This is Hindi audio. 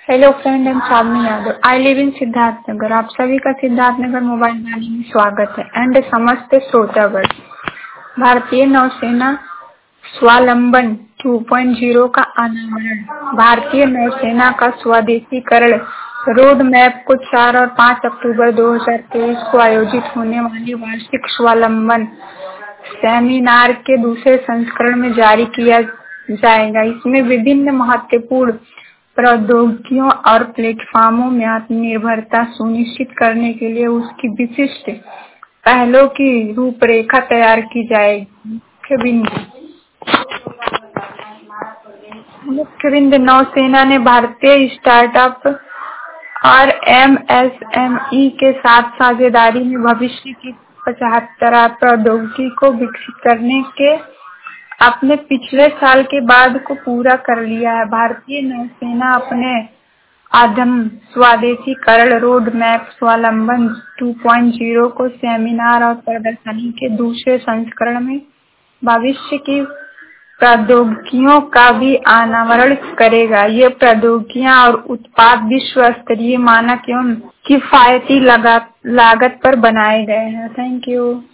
Hello friend, I'm Shalini Yadav. I live in Siddharthnagar. आप सभी का सिद्धार्थनगर मोबाइल वाणी में स्वागत है। एंड समस्त श्रोतागण, भारतीय नौसेना स्वावलंबन 2.0 का अनावरण। भारतीय नौसेना का स्वदेशीकरण रोड मैप को 4 और 5 अक्टूबर 2023 को आयोजित होने वाली वार्षिक स्वावलंबन सेमिनार के दूसरे संस्करण में जारी किया जाएगा। इसमें विभिन्न महत्वपूर्ण प्रौद्योगिकियों और प्लेटफॉर्मों में आत्मनिर्भरता सुनिश्चित करने के लिए उसकी विशिष्ट पहलों की रूपरेखा तैयार की जाएगी। मुख्य बिंदु नौसेना ने भारतीय स्टार्टअप और एमएसएमई के साथ साझेदारी में भविष्य की 75 प्रौद्योगिकी को विकसित करने के अपने पिछले साल के बाद को पूरा कर लिया है। भारतीय नौसेना अपने आधम स्वदेशीकरण रोड मैप स्वावलंबन 2.0 को सेमिनार और प्रदर्शनी के दूसरे संस्करण में भविष्य की प्रौद्योगिकियों का भी अनावरण करेगा। ये प्रौद्योगिकियां और उत्पाद विश्व स्तरीय मानक एवं किफायती लागत पर बनाए गए हैं। Thank you.